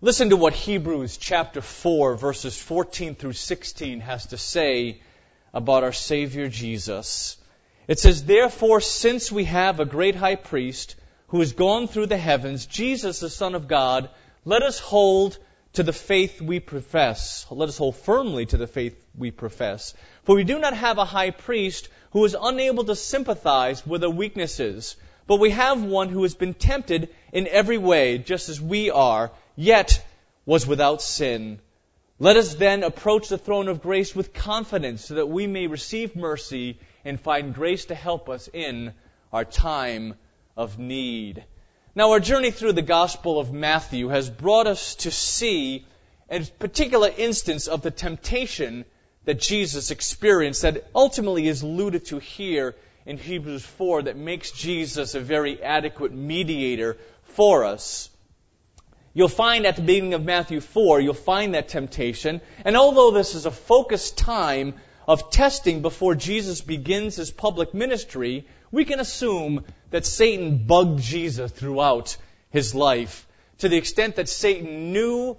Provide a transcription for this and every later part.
Listen to what Hebrews chapter 4, verses 14 through 16 has to say about our Savior Jesus. It says, "Therefore, since we have a great high priest who has gone through the heavens, Jesus, the Son of God, let us hold to the faith we profess. Let us hold firmly to the faith we profess. For we do not have a high priest who is unable to sympathize with our weaknesses, but we have one who has been tempted in every way, just as we are, yet was without sin. Let us then approach the throne of grace with confidence, so that we may receive mercy and find grace to help us in our time of need." Now, our journey through the Gospel of Matthew has brought us to see a particular instance of the temptation that Jesus experienced that ultimately is alluded to here in Hebrews 4 that makes Jesus a very adequate mediator for us. You'll find at the beginning of Matthew 4, you'll find that temptation. And although this is a focused time of testing before Jesus begins his public ministry, we can assume that Satan bugged Jesus throughout his life, to the extent that Satan knew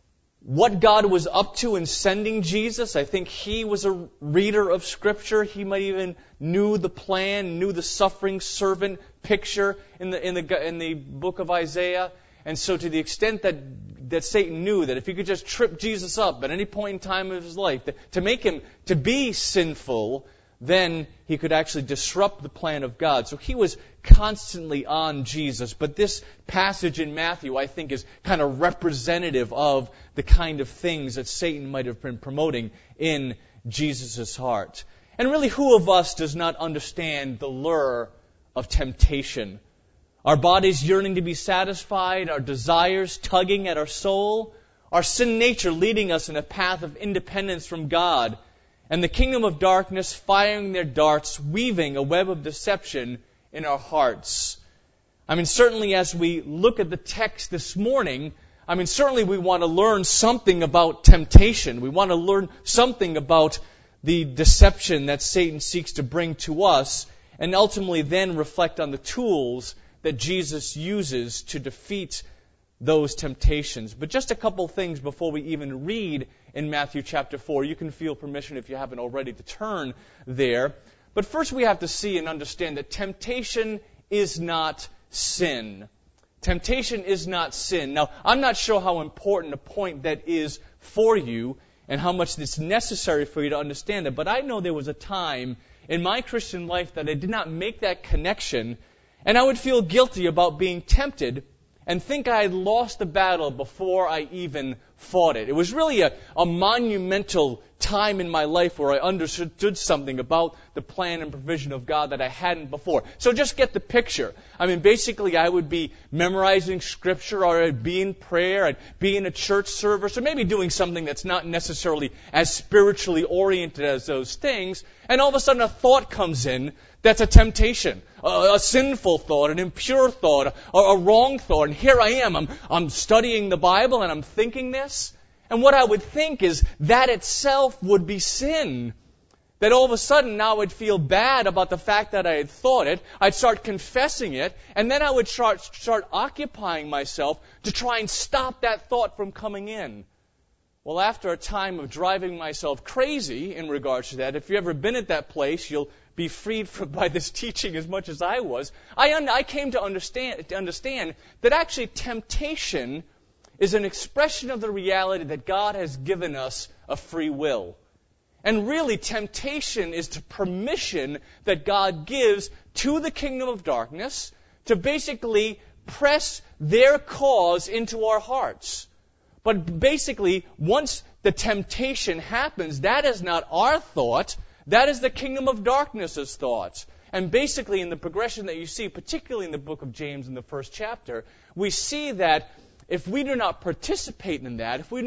what God was up to in sending Jesus. I think he was a reader of Scripture. He might even knew the plan, knew the suffering servant picture in the book of Isaiah. And so to the extent that Satan knew that if he could just trip Jesus up at any point in time of his life, to make him to be sinful, then he could actually disrupt the plan of God. So he was constantly on Jesus. But this passage in Matthew, I think, is kind of representative of the kind of things that Satan might have been promoting in Jesus' heart. And really, who of us does not understand the lure of temptation? Our bodies yearning to be satisfied, our desires tugging at our soul, our sin nature leading us in a path of independence from God, and the kingdom of darkness firing their darts, weaving a web of deception in our hearts. Certainly as we look at the text this morning, certainly we want to learn something about temptation. We want to learn something about the deception that Satan seeks to bring to us, and ultimately then reflect on the tools that Jesus uses to defeat those temptations. But just a couple things before we even read in Matthew chapter 4. You can feel permission, if you haven't already, to turn there. But first we have to see and understand that temptation is not sin. Temptation is not sin. Now, I'm not sure how important a point that is for you and how much it's necessary for you to understand it, but I know there was a time in my Christian life that I did not make that connection, and I would feel guilty about being tempted and think I had lost the battle before I even fought it. It was really a monumental time in my life where I understood something about the plan and provision of God that I hadn't before. So just get the picture. Basically I would be memorizing Scripture, or I'd be in prayer, I'd be in a church service, or maybe doing something that's not necessarily as spiritually oriented as those things, and all of a sudden a thought comes in that's a temptation, a sinful thought, an impure thought, a wrong thought. And here I am, I'm studying the Bible and I'm thinking this. And what I would think is that itself would be sin. That all of a sudden now I'd feel bad about the fact that I had thought it. I'd start confessing it. And then I would start occupying myself to try and stop that thought from coming in. Well, after a time of driving myself crazy in regards to that, if you've ever been at that place, you'll be freed by this teaching as much as I was. I came to understand that actually temptation is an expression of the reality that God has given us a free will. And really, temptation is the permission that God gives to the kingdom of darkness to basically press their cause into our hearts. But basically, once the temptation happens, that is not our thought. That is the kingdom of darkness' thoughts. And basically, in the progression that you see, particularly in the book of James in the first chapter, we see that if we do not participate in that, if we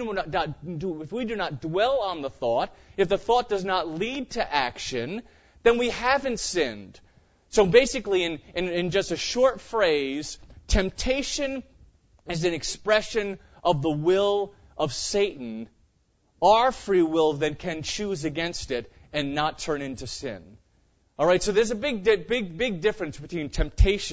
do not dwell on the thought, if the thought does not lead to action, then we haven't sinned. So basically, in just a short phrase, temptation is an expression of the will of Satan. Our free will then can choose against it and not turn into sin. All right, so there's a big difference between temptation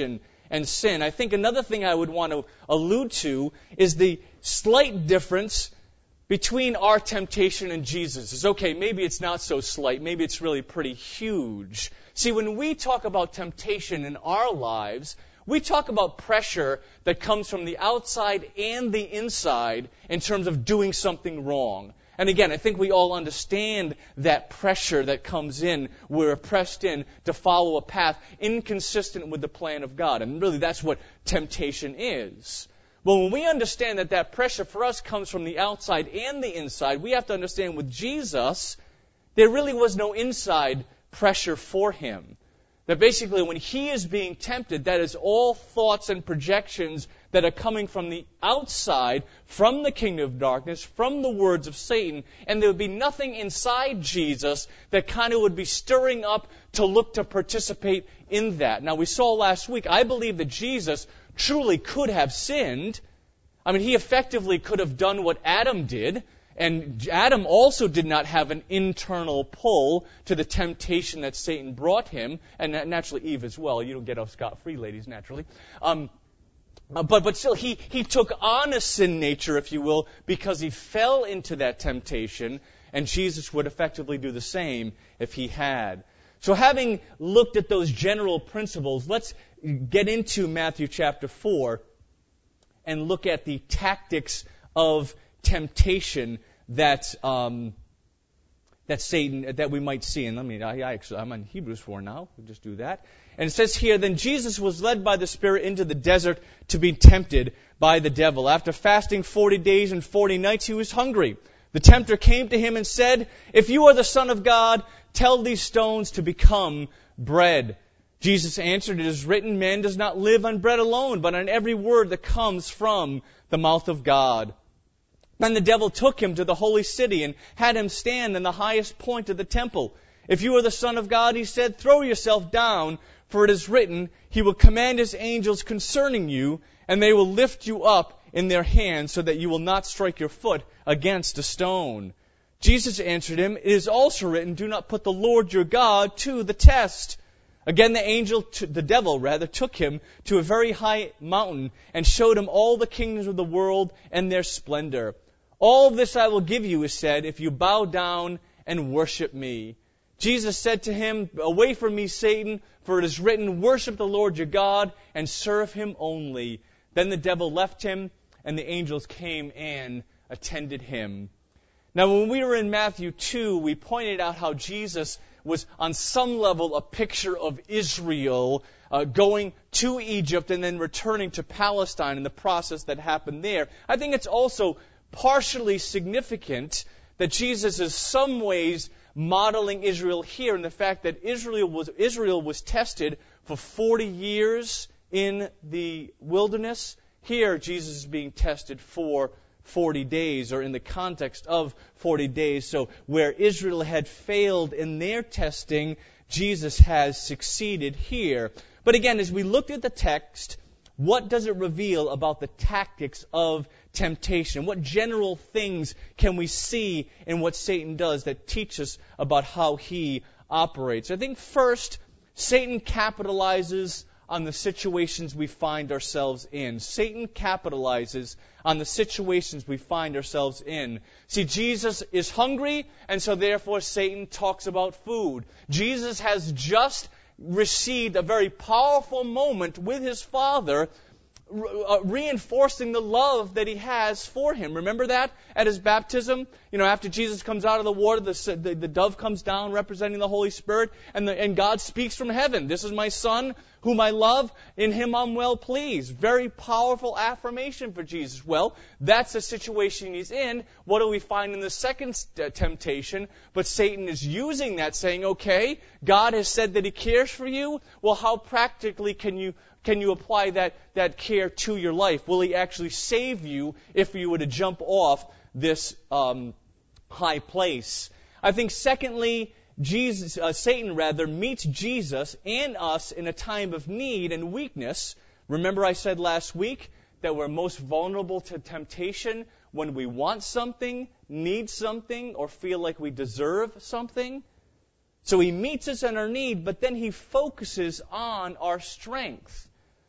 and sin. I think another thing I would want to allude to is the slight difference between our temptation and Jesus. It's okay, maybe it's not so slight, maybe it's really pretty huge. See, when we talk about temptation in our lives, we talk about pressure that comes from the outside and the inside in terms of doing something wrong. And again, I think we all understand that pressure that comes in. We're pressed in to follow a path inconsistent with the plan of God. And really, that's what temptation is. But when we understand that that pressure for us comes from the outside and the inside, we have to understand with Jesus, there really was no inside pressure for him. That basically when he is being tempted, that is all thoughts and projections that are coming from the outside, from the kingdom of darkness, from the words of Satan, and there would be nothing inside Jesus that kind of would be stirring up to look to participate in that. Now we saw last week, I believe that Jesus truly could have sinned. I mean, he effectively could have done what Adam did, and Adam also did not have an internal pull to the temptation that Satan brought him, and naturally Eve as well. You don't get off scot-free, ladies, naturally. But still, he took on a sin nature, if you will, because he fell into that temptation, and Jesus would effectively do the same if he had. So having looked at those general principles, let's get into Matthew chapter 4 and look at the tactics of temptation that Satan, that we might see. And I'm on Hebrews 4 now. We'll just do that. And it says here, then Jesus was led by the Spirit into the desert to be tempted by the devil. After fasting 40 days and 40 nights, he was hungry. The tempter came to him and said, if you are the Son of God, tell these stones to become bread. Jesus answered, it is written, man does not live on bread alone, but on every word that comes from the mouth of God. Then the devil took him to the holy city and had him stand in the highest point of the temple. If you are the Son of God, he said, throw yourself down, for it is written, he will command his angels concerning you, and they will lift you up in their hands so that you will not strike your foot against a stone. Jesus answered him, it is also written, do not put the Lord your God to the test. Again, the devil took him to a very high mountain and showed him all the kingdoms of the world and their splendor. All this I will give you, he said, if you bow down and worship me. Jesus said to him, away from me, Satan, for it is written, worship the Lord your God and serve him only. Then the devil left him, and the angels came and attended him. Now, when we were in Matthew 2, we pointed out how Jesus was on some level a picture of Israel going to Egypt and then returning to Palestine and the process that happened there. I think it's also partially significant that Jesus is some ways modeling Israel here in the fact that Israel was tested for 40 years in the wilderness. Here, Jesus is being tested for 40 days, or in the context of 40 days. So where Israel had failed in their testing, Jesus has succeeded here. But again, as we looked at the text, what does it reveal about the tactics of temptation? What general things can we see in what Satan does that teach us about how he operates? I think first, Satan capitalizes on the situations we find ourselves in. Satan capitalizes on the situations we find ourselves in. See, Jesus is hungry, and so therefore Satan talks about food. Jesus has just received a very powerful moment with his Father, reinforcing the love that he has for him. Remember that at his baptism? After Jesus comes out of the water, the dove comes down representing the Holy Spirit, and God speaks from heaven. This is my Son, whom I love. In him I'm well pleased. Very powerful affirmation for Jesus. Well, that's the situation he's in. What do we find in the second temptation? But Satan is using that, saying, okay, God has said that he cares for you. Well, how practically can you apply that care to your life? Will he actually save you if you were to jump off this high place? I think secondly, Satan meets Jesus and us in a time of need and weakness. Remember I said last week that we're most vulnerable to temptation when we want something, need something, or feel like we deserve something. So he meets us in our need, but then he focuses on our strength.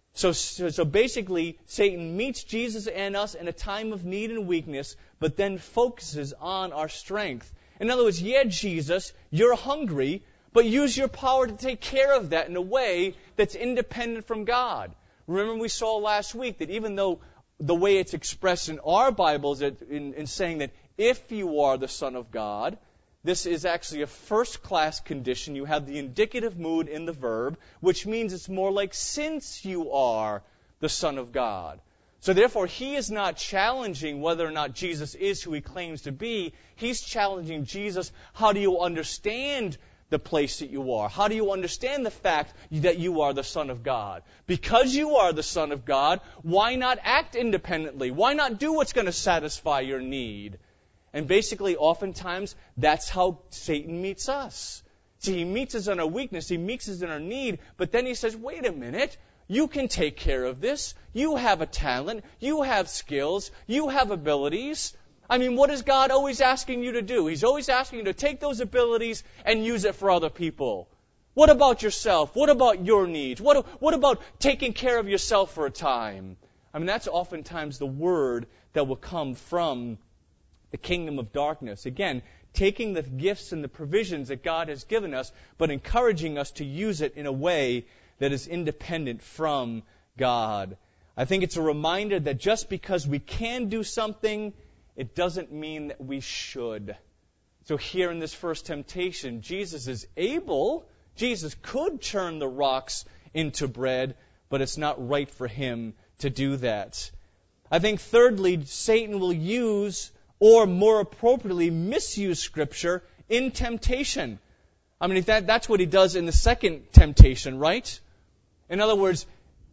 So basically, Satan meets Jesus and us in a time of need and weakness, but then focuses on our strength. In other words, yeah, Jesus, you're hungry, but use your power to take care of that in a way that's independent from God. Remember we saw last week that even though the way it's expressed in our Bibles in saying that if you are the Son of God, this is actually a first-class condition. You have the indicative mood in the verb, which means it's more like since you are the Son of God. So therefore, he is not challenging whether or not Jesus is who he claims to be. He's challenging Jesus, how do you understand the place that you are? How do you understand the fact that you are the Son of God? Because you are the Son of God, why not act independently? Why not do what's going to satisfy your need? And basically, oftentimes, that's how Satan meets us. See, he meets us in our weakness, he meets us in our need, but then he says, wait a minute, you can take care of this. You have a talent, you have skills, you have abilities. I mean, what is God always asking you to do? He's always asking you to take those abilities and use it for other people. What about yourself? What about your needs? What about taking care of yourself for a time? I mean, that's oftentimes the word that will come from the kingdom of darkness. Again, taking the gifts and the provisions that God has given us, but encouraging us to use it in a way that is independent from God. I think it's a reminder that just because we can do something, it doesn't mean that we should. So here in this first temptation, Jesus is able, Jesus could turn the rocks into bread, but it's not right for him to do that. I think thirdly, Satan will use, or more appropriately, misuse Scripture in temptation. I mean, that's what he does in the second temptation, right? In other words,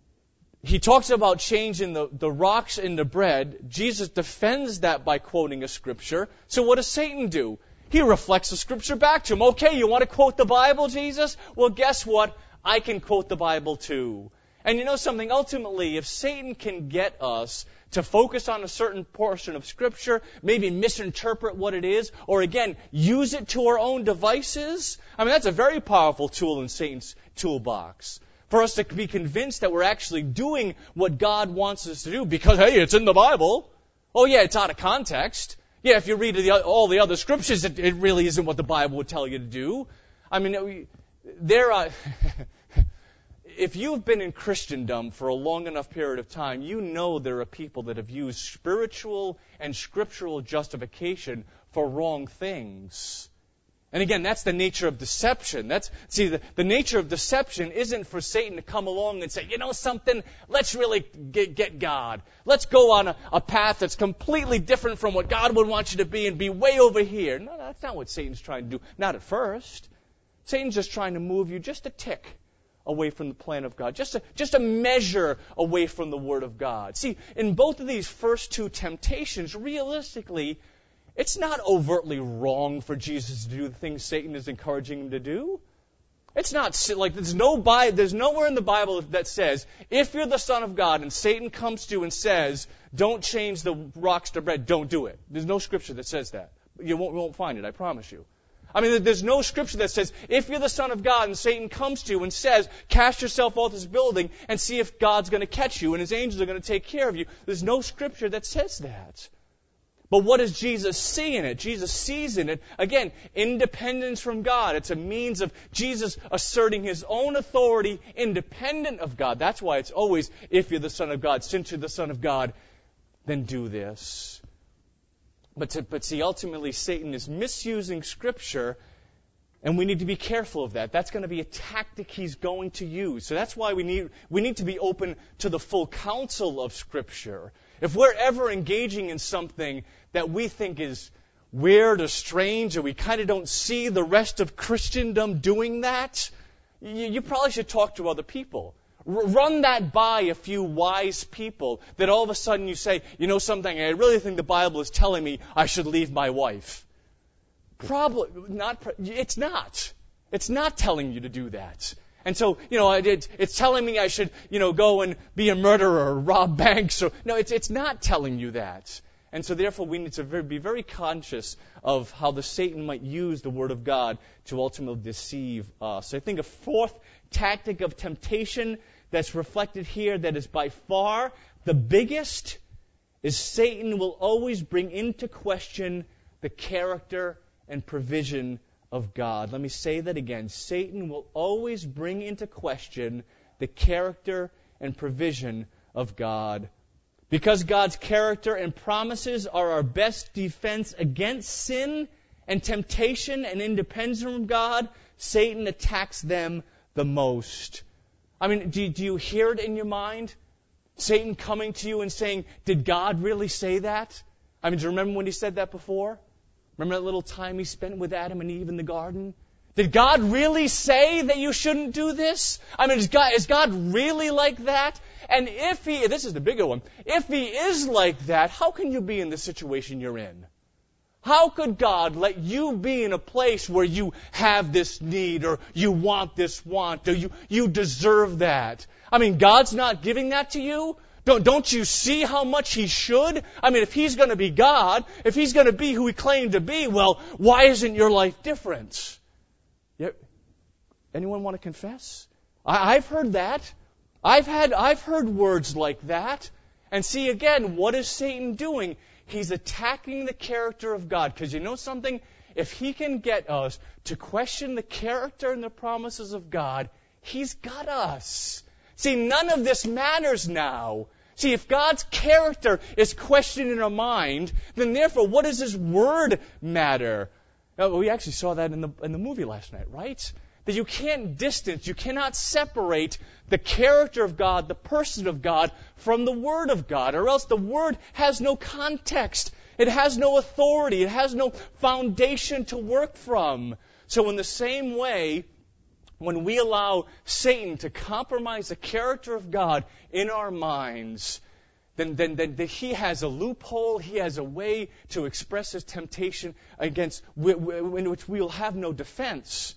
he talks about changing the rocks into bread. Jesus defends that by quoting a Scripture. So what does Satan do? He reflects the Scripture back to him. Okay, you want to quote the Bible, Jesus? Well, guess what? I can quote the Bible too. And you know something? Ultimately, if Satan can get us to focus on a certain portion of Scripture, maybe misinterpret what it is, or again, use it to our own devices, I mean, that's a very powerful tool in Satan's toolbox. For us to be convinced that we're actually doing what God wants us to do because, hey, it's in the Bible. Oh, yeah, it's out of context. Yeah, if you read all the other Scriptures, it really isn't what the Bible would tell you to do. I mean, if you've been in Christendom for a long enough period of time, you know there are people that have used spiritual and scriptural justification for wrong things. And again, that's the nature of deception. The nature of deception isn't for Satan to come along and say, you know something, let's really get God. Let's go on a path that's completely different from what God would want you to be and be way over here. No, that's not what Satan's trying to do. Not at first. Satan's just trying to move you just a tick away from the plan of God, just a measure away from the Word of God. See, in both of these first two temptations, realistically, it's not overtly wrong for Jesus to do the things Satan is encouraging him to do. It's not like there's nowhere in the Bible that says, if you're the Son of God and Satan comes to you and says, don't change the rocks to bread, don't do it. There's no Scripture that says that. You won't find it, I promise you. I mean, there's no Scripture that says, if you're the Son of God and Satan comes to you and says, cast yourself off this building and see if God's going to catch you and His angels are going to take care of you. There's no Scripture that says that. But what does Jesus see in it? Jesus sees in it, again, independence from God. It's a means of Jesus asserting His own authority independent of God. That's why it's always, if you're the Son of God, since you're the Son of God, then do this. But see, ultimately, Satan is misusing Scripture, and we need to be careful of that. That's going to be a tactic he's going to use. So that's why we need to be open to the full counsel of Scripture. If we're ever engaging in something that we think is weird or strange, or we kind of don't see the rest of Christendom doing that, you probably should talk to other people. Run that by a few wise people that all of a sudden you say, you know something, I really think the Bible is telling me I should leave my wife. Probably not. It's not. It's not telling you to do that. And so, it's telling me I should, go and be a murderer or rob banks. No, it's not telling you that. And so therefore we need to be very conscious of how the Satan might use the Word of God to ultimately deceive us. I think a fourth tactic of temptation that's reflected here that is by far the biggest is Satan will always bring into question the character and provision of God. Let me say that again. Satan will always bring into question the character and provision of God. Because God's character and promises are our best defense against sin and temptation and independence from God, Satan attacks them the most. I mean, do you hear it in your mind? Satan coming to you and saying, did God really say that? I mean, do you remember when he said that before? Remember that little time he spent with Adam and Eve in the garden? Did God really say that you shouldn't do this? I mean, is God really like that? And if this is the bigger one, if he is like that, how can you be in the situation you're in? How could God let you be in a place where you have this need, or you want this want, or you deserve that? I mean, God's not giving that to you? Don't you see how much He should? I mean, if He's going to be God, if He's going to be who He claimed to be, well, why isn't your life different? Anyone want to confess? I've heard that. I've heard words like that. And see, again, what is Satan doing? He's attacking the character of God. Because you know something? If he can get us to question the character and the promises of God, he's got us. See, none of this matters now. See, if God's character is questioned in our mind, then therefore, what does His Word matter? We actually saw that in the movie last night, right? That you can't distance, you cannot separate the character of God, the person of God, from the Word of God, or else the Word has no context. It has no authority. It has no foundation to work from. So in the same way, when we allow Satan to compromise the character of God in our minds, then he has a loophole, he has a way to express his temptation in which we will have no defense.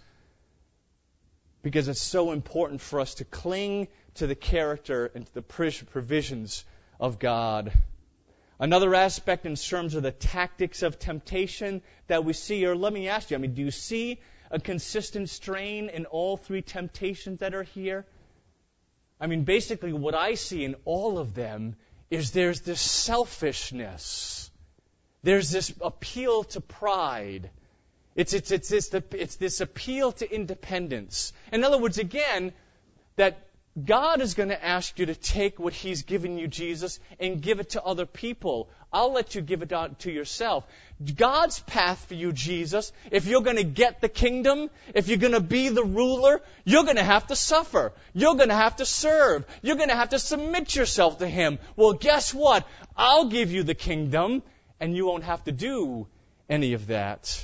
Because it's so important for us to cling to the character and to the provisions of God. Another aspect in terms of the tactics of temptation that we see, or let me ask you, do you see a consistent strain in all three temptations that are here? Basically what I see in all of them is there's this selfishness. There's this appeal to pride. It's this appeal to independence. In other words, again, that God is going to ask you to take what He's given you, Jesus, and give it to other people. I'll let you give it out to yourself. God's path for you, Jesus, if you're going to get the kingdom, if you're going to be the ruler, you're going to have to suffer. You're going to have to serve. You're going to have to submit yourself to Him. Well, guess what? I'll give you the kingdom, and you won't have to do any of that.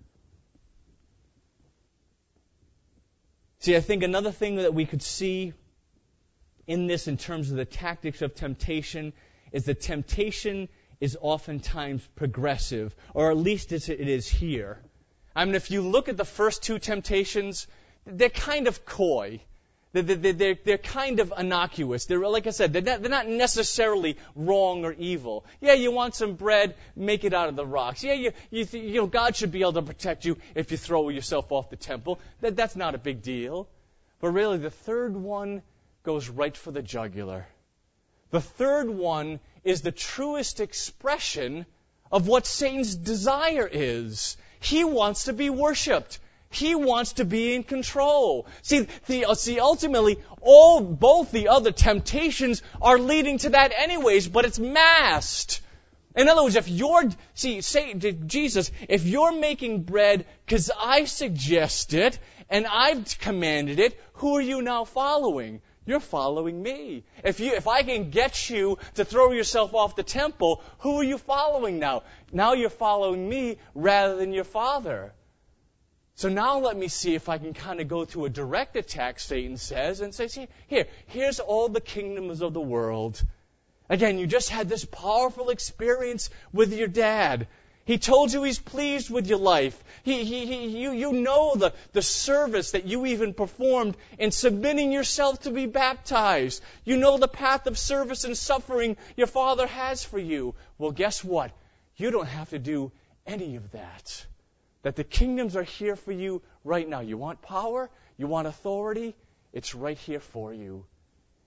See, I think another thing that we could see in this in terms of the tactics of temptation is that temptation is oftentimes progressive, or at least it is here. If you look at the first two temptations, they're kind of coy. They're kind of innocuous. They're, like I said, they're not necessarily wrong or evil. Yeah, you want some bread, make it out of the rocks. Yeah, God should be able to protect you if you throw yourself off the temple. That's not a big deal. But really, the third one goes right for the jugular. The third one is the truest expression of what Satan's desire is. He wants to be worshipped. He wants to be in control. See, ultimately, both the other temptations are leading to that anyways, but it's masked. In other words, Jesus, if you're making bread because I suggest it and I've commanded it, who are you now following? You're following me. If I can get you to throw yourself off the temple, who are you following now? Now you're following me rather than your Father. So now let me see if I can kind of go to a direct attack, Satan says, and say, here's all the kingdoms of the world. Again, you just had this powerful experience with your dad. He told you He's pleased with your life. You know the service that you even performed in submitting yourself to be baptized. You know the path of service and suffering your Father has for you. Well, guess what? You don't have to do any of that. That the kingdoms are here for you right now. You want power? You want authority? It's right here for you.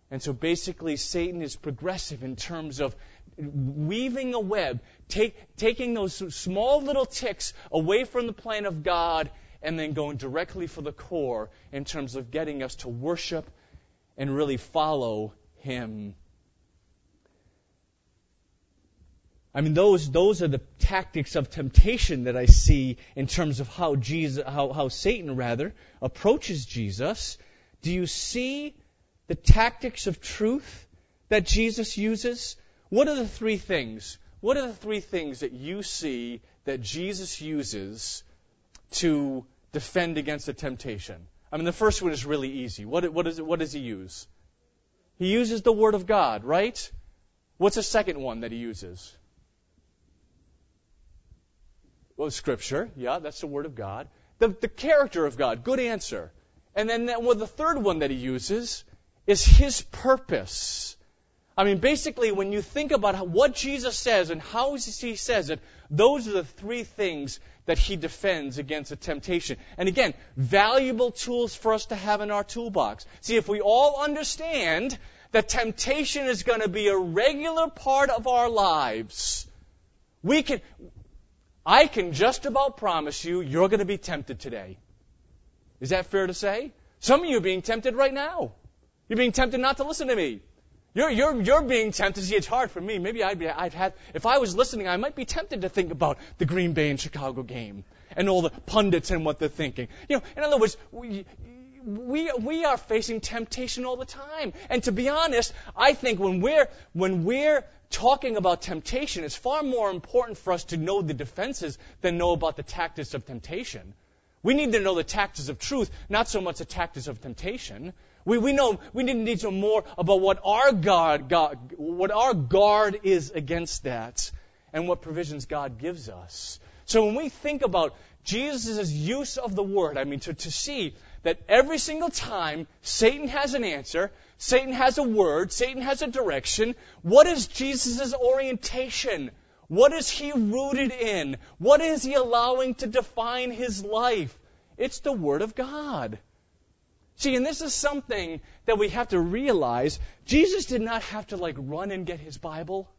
And so basically Satan is progressive in terms of weaving a web, taking those small little ticks away from the plan of God and then going directly for the core in terms of getting us to worship and really follow Him. I mean, those are the tactics of temptation that I see in terms of how Satan approaches Jesus. Do you see the tactics of truth that Jesus uses? What are the three things? What are the three things that you see that Jesus uses to defend against a temptation? I mean, the first one is really easy. What does He use? He uses the Word of God, right? What's the second one that He uses? Well, Scripture. Yeah, that's the Word of God. The character of God. Good answer. And then the third one that He uses is His purpose. I mean, basically, when you think about what Jesus says and how He says it, those are the three things that He defends against a temptation. And again, valuable tools for us to have in our toolbox. See, if we all understand that temptation is going to be a regular part of our lives, I can just about promise you're going to be tempted today. Is that fair to say? Some of you are being tempted right now. You're being tempted not to listen to me. You're being tempted. See, it's hard for me. Maybe if I was listening, I might be tempted to think about the Green Bay and Chicago game and all the pundits and what they're thinking. In other words, we are facing temptation all the time. And to be honest, I think when we're talking about temptation, it's far more important for us to know the defenses than know about the tactics of temptation. We need to know the tactics of truth, not so much the tactics of temptation. We need to know more about what our guard is against that and what provisions God gives us. So when we think about Jesus' use of the Word, I mean, to see that every single time Satan has an answer, Satan has a word, Satan has a direction, what is Jesus' orientation? What is He rooted in? What is He allowing to define His life? It's the Word of God. See, and this is something that we have to realize. Jesus did not have to run and get His Bible.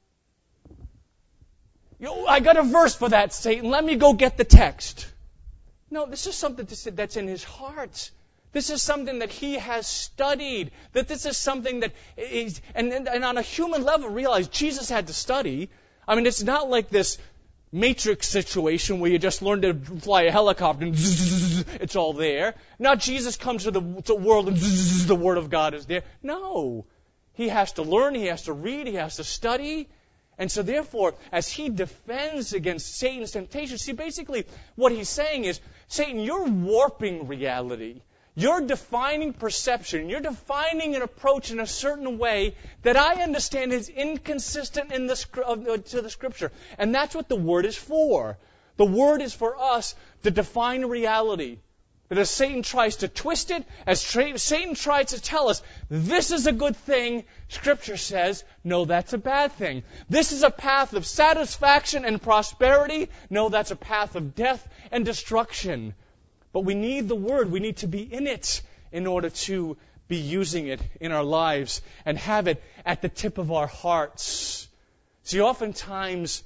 I got a verse for that, Satan. Let me go get the text. No, this is something that's in His heart. This is something that He has studied. That this is something that is, and on a human level, realize Jesus had to study. I mean, it's not like this Matrix situation where you just learn to fly a helicopter and it's all there. Now Jesus comes to the world and the Word of God is there. No. He has to learn, he has to read, he has to study. And so therefore, as He defends against Satan's temptation, see, basically what He's saying is, Satan, you're warping reality. You're defining perception. You're defining an approach in a certain way that I understand is inconsistent to the Scripture. And that's what the Word is for. The Word is for us to define reality. That as Satan tries to twist it, as Satan tries to tell us, this is a good thing, Scripture says, no, that's a bad thing. This is a path of satisfaction and prosperity. No, that's a path of death and destruction. But we need the Word. We need to be in it in order to be using it in our lives and have it at the tip of our hearts. See, oftentimes,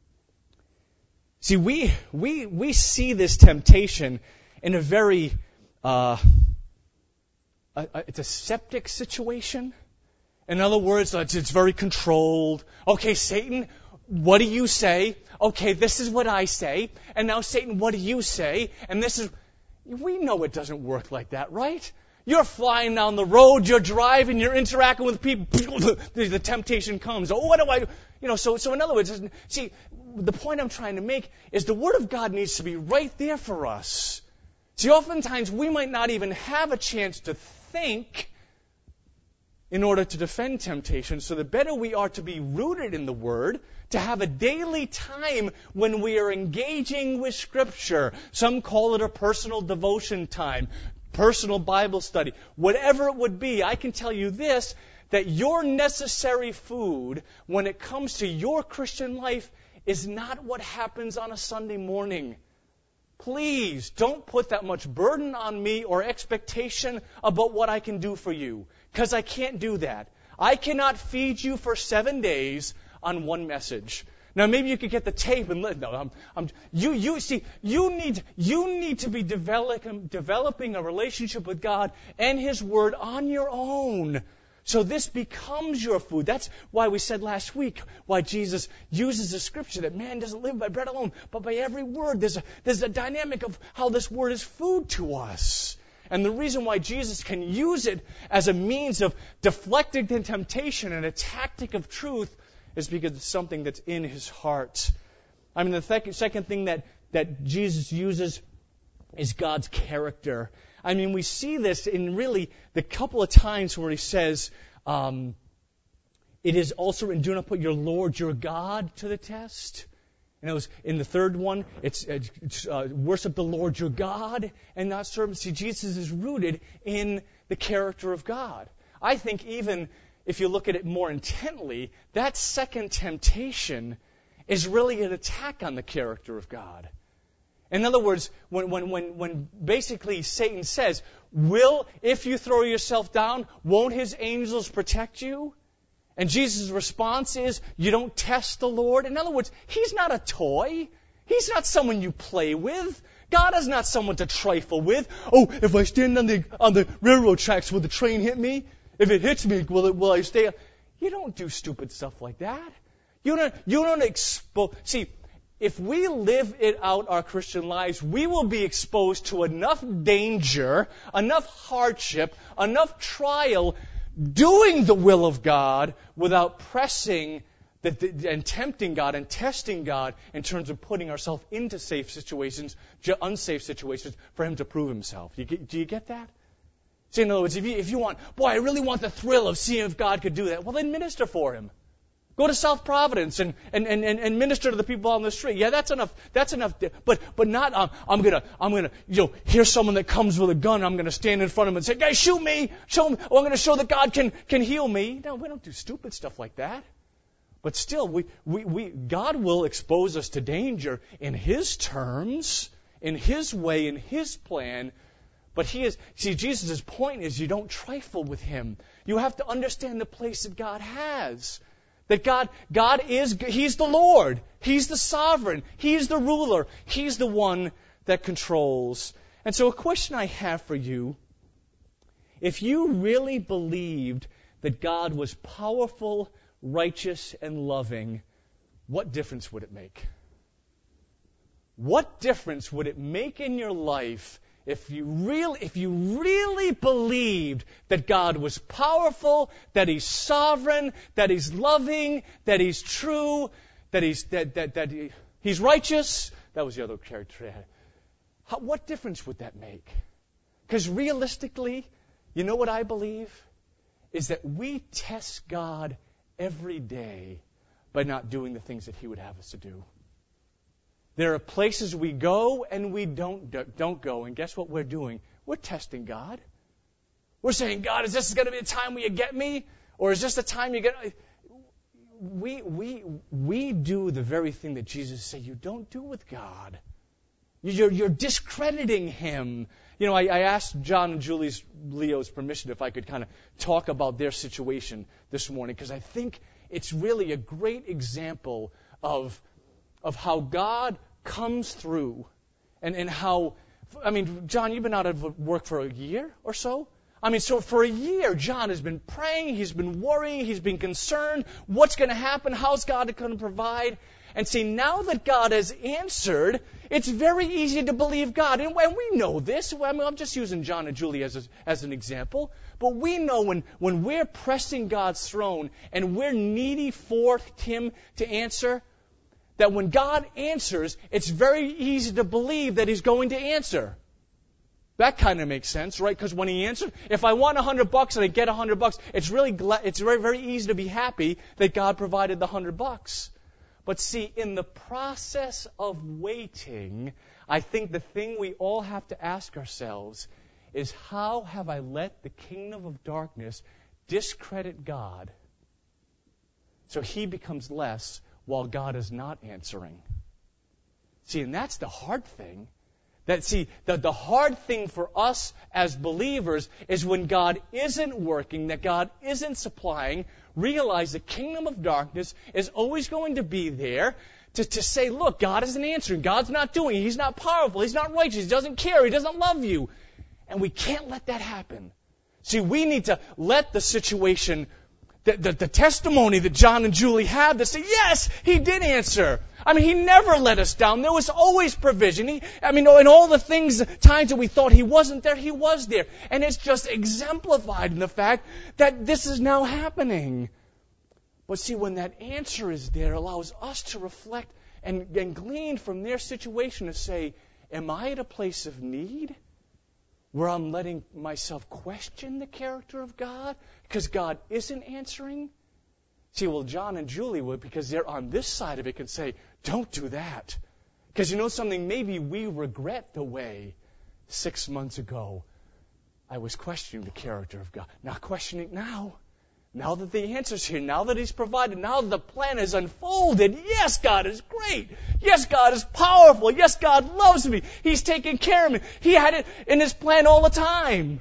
we see this temptation in a very, it's a septic situation. In other words, it's very controlled. Okay, Satan, what do you say? Okay, this is what I say. And now, Satan, what do you say? And this is... We know it doesn't work like that, right? You're flying down the road, you're driving, you're interacting with people, the temptation comes. Oh, what do I do? So in other words, see, the point I'm trying to make is the Word of God needs to be right there for us. See, oftentimes we might not even have a chance to think in order to defend temptation. So the better we are to be rooted in the Word, to have a daily time when we are engaging with Scripture. Some call it a personal devotion time, personal Bible study. Whatever it would be, I can tell you this, that your necessary food when it comes to your Christian life is not what happens on a Sunday morning. Please don't put that much burden on me or expectation about what I can do for you, because I can't do that. I cannot feed you for 7 days on one message. Now maybe you could get the tape and you need to be developing a relationship with God and His Word on your own. So this becomes your food. That's why we said last week why Jesus uses the scripture that man doesn't live by bread alone, but by every word. There's a dynamic of how this word is food to us. And the reason why Jesus can use it as a means of deflecting the temptation and a tactic of truth is because it's something that's in His heart. I mean, the second thing that Jesus uses is God's character. I mean, we see this in really the couple of times where He says, it is also, and do not put your Lord, your God, to the test. And it was in the third one, it's worship the Lord your God and not serve Him. See, Jesus is rooted in the character of God. I think even if you look at it more intently, that second temptation is really an attack on the character of God. In other words, when basically Satan says, if you throw yourself down, won't His angels protect you? And Jesus' response is, you don't test the Lord. In other words, He's not a toy. He's not someone you play with. God is not someone to trifle with. Oh, if I stand on the railroad tracks, will the train hit me? If it hits me, will I stay? You don't do stupid stuff like that. You don't expose. See, if we live it out our Christian lives, we will be exposed to enough danger, enough hardship, enough trial, doing the will of God without pressing and tempting God and testing God in terms of putting ourselves into safe situations, unsafe situations, for Him to prove Himself. Do you get that? See, in other words, if you want, I really want the thrill of seeing if God could do that, well, then minister for Him. Go to South Providence and minister to the people on the street. Yeah, that's enough. That's enough. But not. I'm gonna hear someone that comes with a gun. I'm gonna stand in front of him and say, "Guys, shoot me! Show me! Oh, I'm gonna show that God can heal me." No, we don't do stupid stuff like that. But still, God will expose us to danger in His terms, in His way, in His plan. But Jesus' point is you don't trifle with Him. You have to understand the place that God has. That God is, He's the Lord. He's the sovereign. He's the ruler. He's the one that controls. And so a question I have for you, if you really believed that God was powerful, righteous, and loving, what difference would it make? What difference would it make in your life if you really believed that God was powerful, that He's sovereign, that He's loving, that He's true, that He's righteous? That was the other character I had. What difference would that make? Because realistically, you know what I believe? Is that we test God every day by not doing the things that He would have us to do. There are places we go and we don't go. And guess what we're doing? We're testing God. We're saying, God, is this going to be the time where you get me? Or is this the time you get me? We do the very thing that Jesus said you don't do with God. You're discrediting Him. You know, I asked John and Julie Leo's permission if I could kind of talk about their situation this morning, because I think it's really a great example of how God comes through and how, I mean, John, you've been out of work for a year or so? I mean, so for a year, John has been praying, he's been worrying, he's been concerned. What's going to happen? How's God going to provide? And see, now that God has answered, it's very easy to believe God. And we know this. I mean, I'm just using John and Julie as an example. But we know when we're pressing God's throne and we're needy for Him to answer, that when God answers, it's very easy to believe that He's going to answer. That kind of makes sense, right? Because when He answered, if I want $100 and I get $100, it's very, very easy to be happy that God provided the $100. But see, in the process of waiting, I think the thing we all have to ask ourselves is, how have I let the kingdom of darkness discredit God so He becomes less while God is not answering? See, and that's the hard thing, The hard thing for us as believers is when God isn't working, that God isn't supplying, realize the kingdom of darkness is always going to be there to say, look, God isn't answering, God's not doing it, He's not powerful, He's not righteous, He doesn't care, He doesn't love you. And we can't let that happen. See, we need to let the situation, the testimony that John and Julie had, to say, yes, He did answer. I mean, He never let us down. There was always provision. In all the times that we thought He wasn't there, He was there. And it's just exemplified in the fact that this is now happening. But see, when that answer is there, it allows us to reflect and glean from their situation to say, am I at a place of need where I'm letting myself question the character of God because God isn't answering? See, well, John and Julie would, because they're on this side of it, can say, don't do that. Because you know something? Maybe we regret the way 6 months ago I was questioning the character of God. Not questioning now. Now that the answer's here, now that He's provided, now that the plan is unfolded, yes, God is great. Yes, God is powerful. Yes, God loves me. He's taking care of me. He had it in His plan all the time.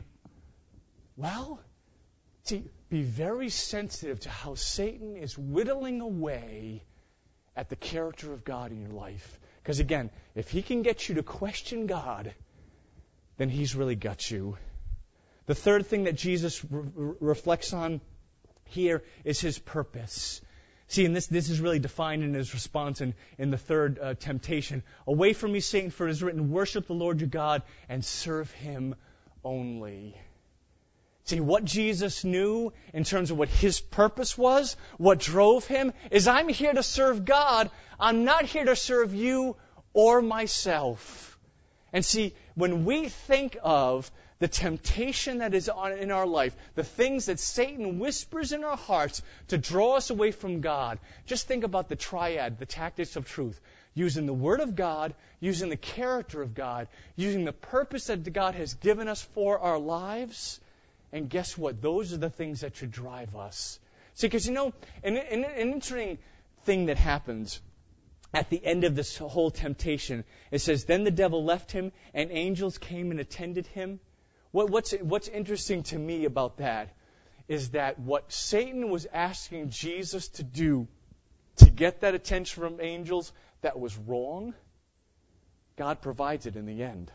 Well, see, be very sensitive to how Satan is whittling away at the character of God in your life. Because again, if he can get you to question God, then he's really got you. The third thing that Jesus reflects on here is His purpose. See, and this is really defined in His response in the third temptation. Away from me, Satan, for it is written, worship the Lord your God and serve Him only. See, what Jesus knew in terms of what His purpose was, what drove Him, is I'm here to serve God. I'm not here to serve you or myself. And see, when we think of the temptation that is in our life, the things that Satan whispers in our hearts to draw us away from God, just think about the triad, the tactics of truth. Using the Word of God, using the character of God, using the purpose that God has given us for our lives. And guess what? Those are the things that should drive us. See, because an interesting thing that happens at the end of this whole temptation, it says, then the devil left him, and angels came and attended him. What's interesting to me about that is that what Satan was asking Jesus to do to get that attention from angels that was wrong, God provides it in the end.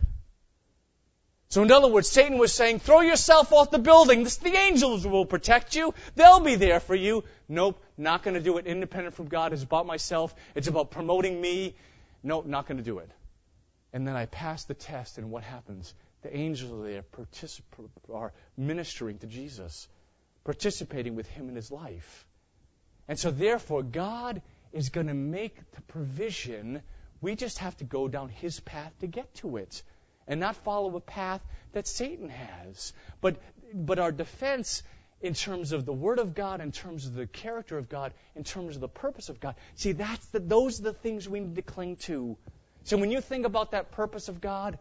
So in other words, Satan was saying, throw yourself off the building. The angels will protect you. They'll be there for you. Nope, not going to do it. Independent from God. It's about myself. It's about promoting me. Nope, not going to do it. And then I pass the test, and what happens? The angels are there, are ministering to Jesus, participating with Him in His life. And so therefore, God is going to make the provision. We just have to go down His path to get to it, and not follow a path that Satan has. But our defense in terms of the Word of God, in terms of the character of God, in terms of the purpose of God, see, those are the things we need to cling to. So when you think about that purpose of God,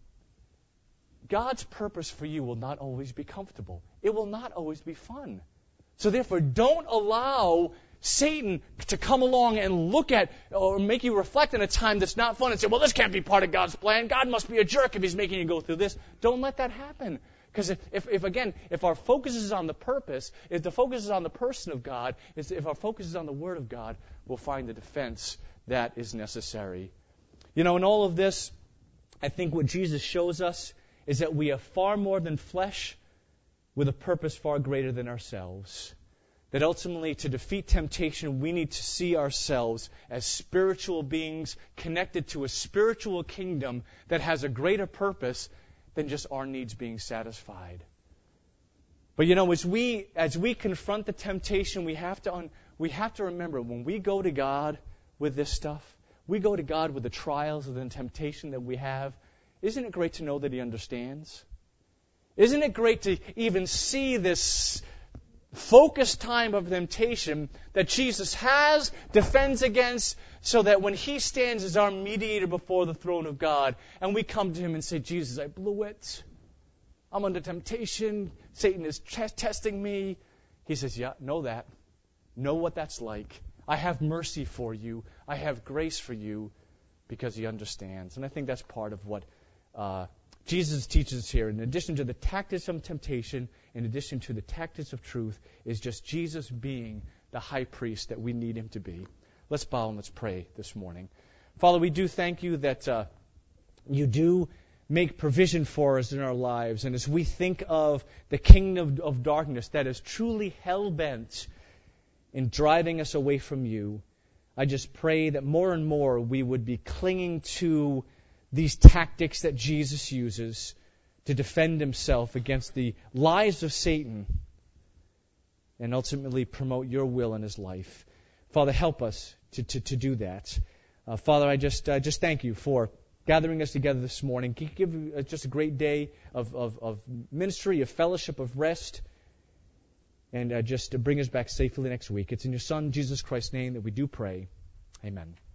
God's purpose for you will not always be comfortable. It will not always be fun. So therefore, don't allow Satan to come along and look at or make you reflect in a time that's not fun and say, well, this can't be part of God's plan. God must be a jerk if He's making you go through this. Don't let that happen. Because if our focus is on the purpose, if the focus is on the person of God, if our focus is on the Word of God, we'll find the defense that is necessary. In all of this, I think what Jesus shows us is that we are far more than flesh with a purpose far greater than ourselves. That ultimately, to defeat temptation, we need to see ourselves as spiritual beings connected to a spiritual kingdom that has a greater purpose than just our needs being satisfied. But as we confront the temptation, we have to remember, when we go to God with this stuff, we go to God with the trials and the temptation that we have. Isn't it great to know that He understands? Isn't it great to even see this focused time of temptation that Jesus has, defends against, so that when He stands as our mediator before the throne of God, and we come to Him and say, Jesus, I blew it. I'm under temptation. Satan is testing me. He says, yeah, know that. Know what that's like. I have mercy for you. I have grace for you, because He understands. And I think that's part of what Jesus teaches us here, in addition to the tactics of temptation, in addition to the tactics of truth, is just Jesus being the high priest that we need him to be. Let's bow and let's pray this morning. Father, we do thank you that you do make provision for us in our lives. And as we think of the kingdom of darkness that is truly hell-bent in driving us away from you, I just pray that more and more we would be clinging to these tactics that Jesus uses to defend himself against the lies of Satan and ultimately promote your will in his life. Father, help us to do that. Father, I just thank you for gathering us together this morning. Give just a great day of ministry, of fellowship, of rest, and just to bring us back safely next week. It's in your Son, Jesus Christ's name, that we do pray. Amen.